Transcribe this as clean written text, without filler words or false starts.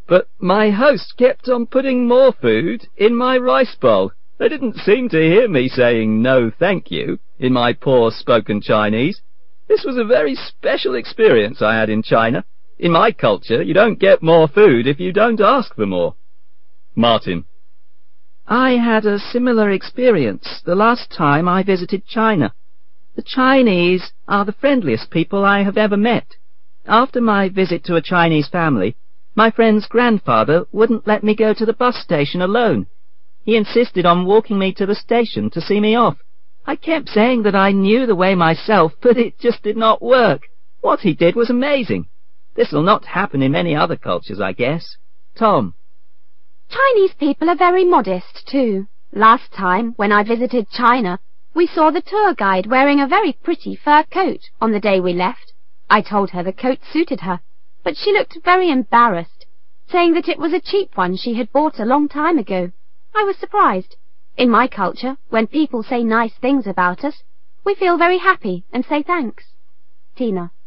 but my host kept on putting more food in my rice bowl. They didn't seem to hear me saying no thank you in my poor spoken Chinese. This was a very special experience I had in China. In my culture, you don't get more food if you don't ask for more. Martin. I had a similar experience the last time I visited China. The Chinese are the friendliest people I have ever met. After my visit to a Chinese family, my friend's grandfather wouldn't let me go to the bus station alone. He insisted on walking me to the station to see me off. I kept saying that I knew the way myself, but it just did not work. What he did was amazing. This will not happen in many other cultures, I guess. Tom. Chinese people are very modest, too. Last time, when I visited China, we saw the tour guide wearing a very pretty fur coat on the day we left. I told her the coat suited her, but she looked very embarrassed, saying that it was a cheap one she had bought a long time ago. I was surprised. In my culture, when people say nice things about us, we feel very happy and say thanks. Tina.